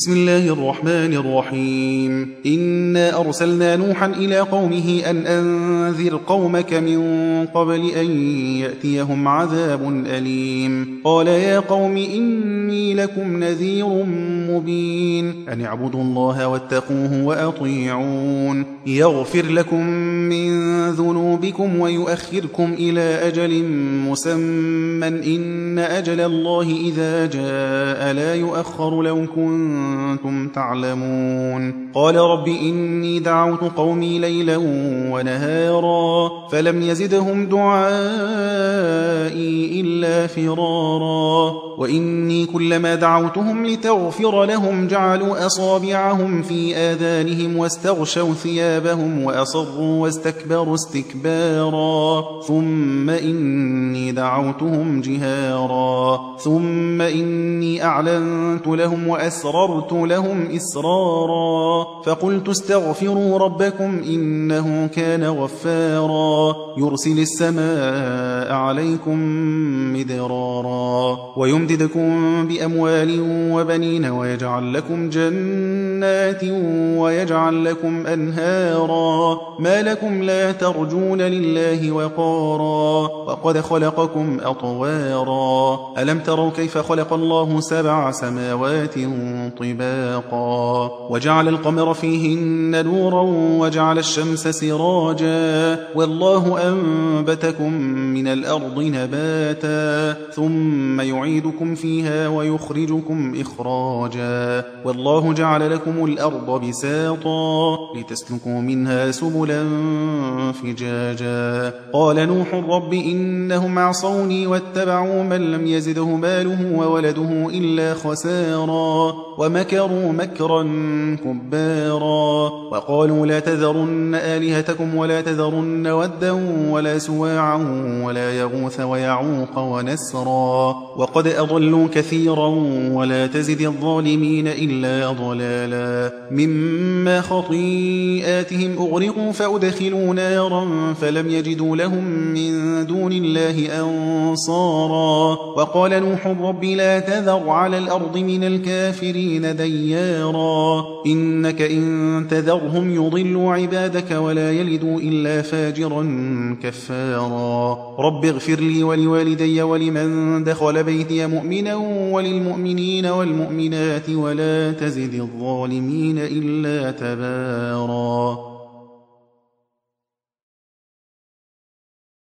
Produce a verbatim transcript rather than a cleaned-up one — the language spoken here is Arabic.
بسم الله الرحمن الرحيم إنا أرسلنا نوحا إلى قومه أن أنذر قومك من قبل أن يأتيهم عذاب أليم قال يا قوم إني لكم نذير مبين أن اعبدوا الله واتقوه وأطيعون يغفر لكم من ذنوبكم ويؤخركم إلى أجل مسمى إن أجل الله إذا جاء لا يؤخر لو كنتم كنتم تعلمون قال رب إني دعوت قومي ليلا ونهارا فلم يزدهم دعائي إلا فرارا وإني كلما دعوتهم لتغفر لهم جعلوا أصابعهم في آذانهم واستغشوا ثيابهم وأصروا واستكبروا استكبارا ثم إني دعوتهم جهارا ثم إني أعلنت لهم وأسررت لهم إسرارا فقلت استغفروا ربكم إنه كان غفارا يرسل السماء عليكم مدرارا ويمددكم بأموال وبنين ويجعل لكم جنات ويجعل لكم أنهارا ما لكم لا ترجون لله وقارا وقد خلقكم أطوارا ألم تروا كيف خلق الله سبع سماوات طباقا وجعل القمر فيهن نورا وجعل الشمس سراجا والله أنبتكم من الأرض نباتا ثم يعيدكم فيها ويخرجكم إخراجا والله جعل لكم الأرض بساطا لتسلكوا منها سبلا فجاجا قال نوح رب إنهم عصوني واتبعوا من لم يزده ماله وولده إلا خسارا ومكروا مكرا كبارا وقالوا لا تذرن آلهتكم ولا تذرن ودا ولا سواعا ولا يغوث ويعوق ونسرا وقد أضلوا كثيرا ولا تزد الظالمين إلا ضلالا مما خطيئاتهم أغرقوا فأدخلوا نارا فلم يجدوا لهم من دون الله أنصارا وقال نوح رب لا تذر على الأرض من الكافرين ديارا إنك إن تذرهم يضلوا عبادك ولا يلدوا إلا فاجرا كفارا رب اغفر لي ولوالدي ولمن دخل بيتي مؤمنا وللمؤمنين والمؤمنات ولا تزد الظالمين إلا تبارا.